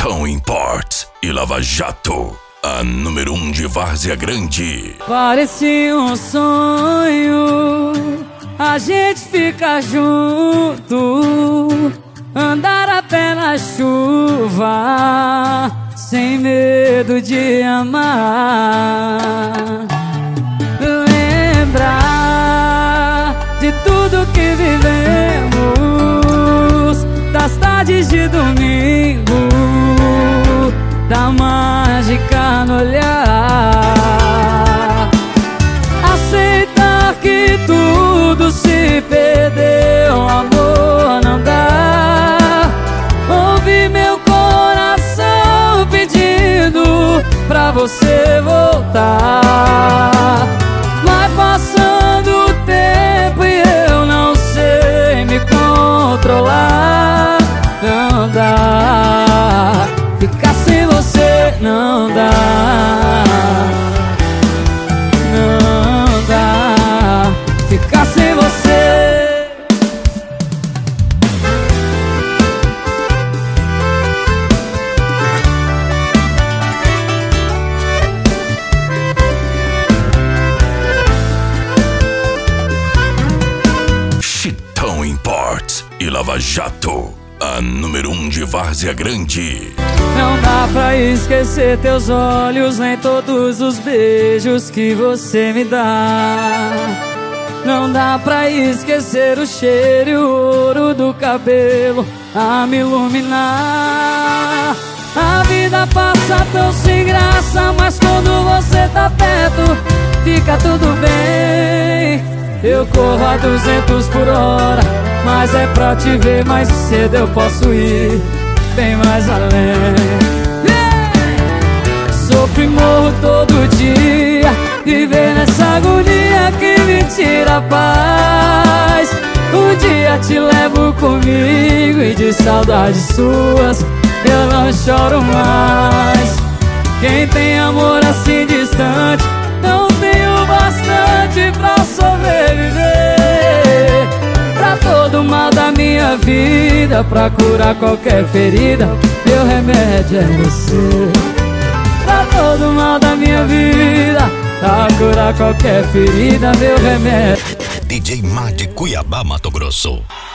Chitão Imports e Lava Jato, a número 1 de Várzea Grande. Parecia um sonho a gente ficar junto, andar a pé na chuva, sem medo de amar. Lembrar de tudo que vivemos, das tardes de domingo, da mágica no olhar. Aceitar que tudo se perdeu, amor, não dá. Ouvir meu coração pedindo pra você voltar. Vai passando o tempo e eu não sei me controlar. Não dá, ficar sem você não dá. Não dá, ficar sem você. Chitão Imports e Lava Jato, a número 1 de Várzea Grande. Não dá pra esquecer teus olhos, nem todos os beijos que você me dá. Não dá pra esquecer o cheiro e o ouro do cabelo a me iluminar. A vida passa tão sem graça, mas quando você tá perto, fica tudo bem. Eu corro a 200 por hora, mas é pra te ver mais cedo. Eu posso ir bem mais além. Sofro e morro todo dia, viver nessa agonia que me tira a paz. Um dia te levo comigo e de saudades suas eu não choro mais. Quem tem amor assim distante não tem o bastante pra sobreviver. Pra todo mal da minha vida, pra curar qualquer ferida, meu remédio é você. Pra todo mal da minha vida, pra curar qualquer ferida, meu remédio. DJ Mar de Cuiabá, Mato Grosso.